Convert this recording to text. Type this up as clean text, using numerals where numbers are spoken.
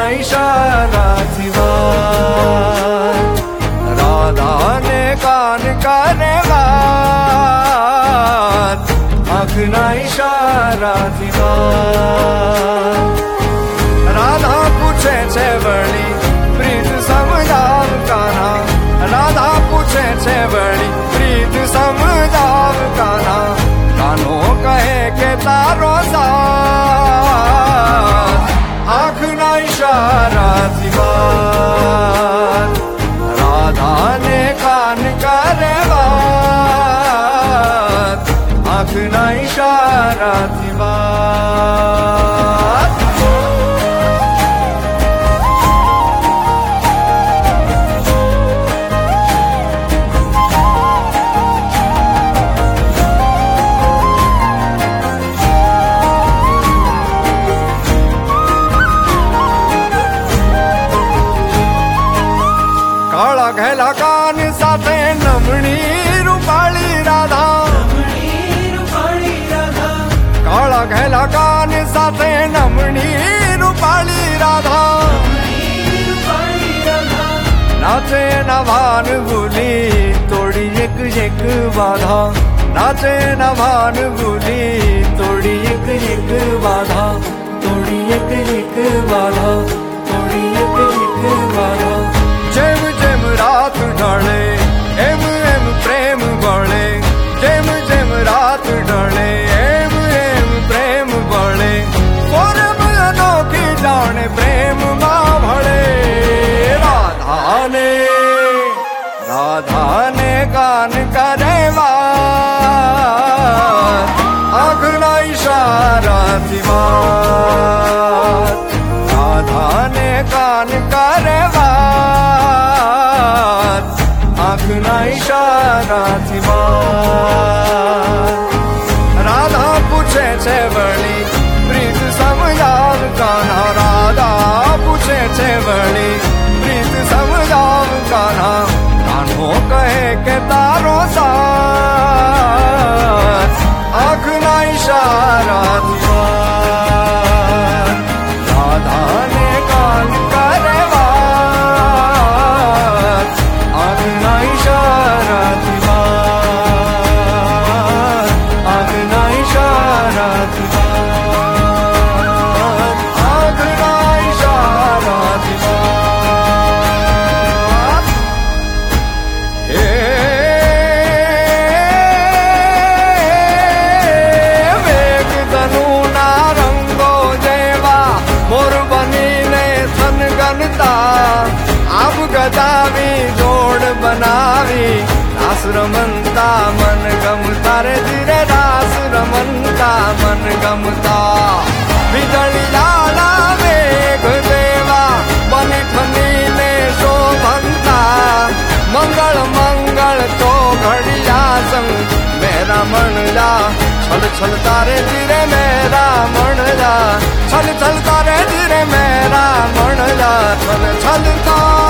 इशारा थी बात, राधा ने कान करे बात, आँखना इशारा थी बात। राधा पूछे छे वળી प्रीत समझाव कान्हा, राधा पूछे छे वળી प्रीत समझाव कान्हा, कान्हो कहे के तारो साथ, आँखना इशारा थी बात, राधा ने कान करे बात, आँखना इशारा थी बात। काला घैला कान साथे नमणी रूपाली राधा, काला घैला कान साथे नमणी रूपाली राधा, नाचे नभान भूली तोड़ी एक एक बाधा, नाचे नभान भूली तोड़ी एक एक बाधा, तोड़ी एक एक बाधा, तोड़ी एक एक बाधा। जेम जेम रात ढले एम एम प्रेम बढ़े, जेम जेम रात ढले एम एम प्रेम बढ़े, पूरब अनोखी जाने प्रेम माँ भळे। राधा ने कान करे बात, आँखना इशारा थी बात, राधा ने कान करे बात, आँखना इशारा थी बात। राधा पूछे छे वળી प्रीत समझाव कान्हा, राधा पूछे छे वળી प्रीत समझाव कान्हा, कान्हो कहे के तारो साथ, आँखना इशारा थी बात, राधा ने कान करे बात, आँखना इशारा थी बात, आँखना इशारा थी बात, आँखना इशारा थी बात। हे वेग धनुना रंगो जेवा मोर बनीने थनगनता, आब गदावी जोड़ बनावी, दास रमनता मन गमता रे धीरे, दास रमनता मन गमता। बिजली लाला मेघ देवा बनी ठनीने शोभनता, मंगल मंगल तो घड़िया संग मेरा मन जा, छल छल तारे धीरे मेरा मन जा, छल छल तारे धीरे मेरा मन जा, छल छल तारे